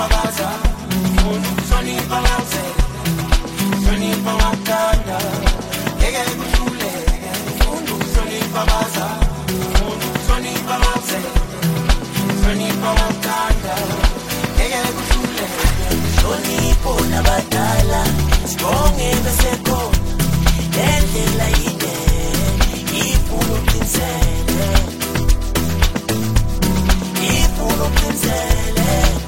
ipakaza ufuna ukuhlonipha ngawuzele hlonipha ngakuthanda ngeke kuhluleke ufuna ukuhlonipha baza ufuna ukuhlonipha ngawuzele hlonipha ngakuthanda ngeke kuhluleke hlonipho nabadala sibonge bese khona lendlela yinde ifuna uqinisele ifuna uqinisele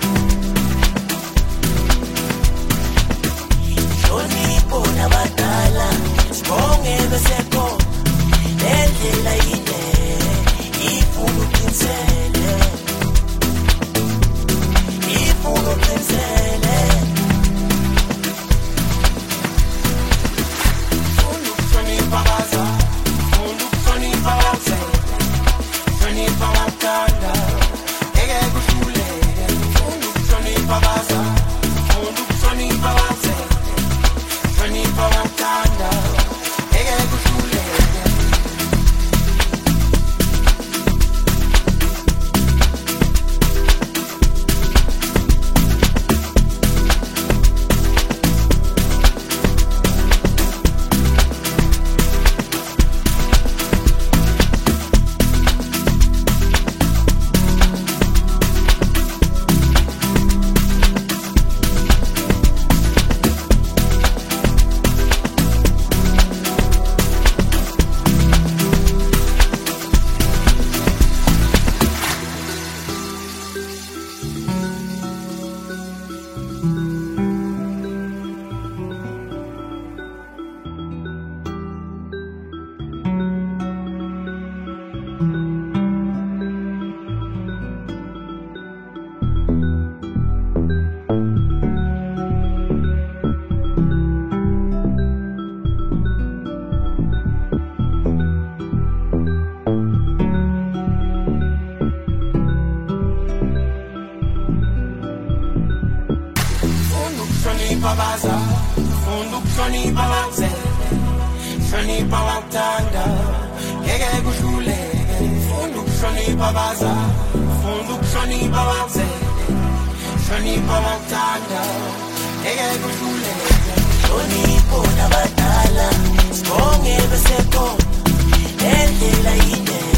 hlonipho nabadala sibonge bese khona lendlela yinde ifuna uqinisele ifuna uqinisele Baza, ufuna ukuhlonipha ngawuzele hlonipha ngakuthanda ngeke kuhluleke ufuna ukuhlonipha baza ufuna ukuhlonipha ngawuzele hlonipha ngakuthanda ngeke kuhluleke hlonipho nabadala sibonge bese khona lendlela yinde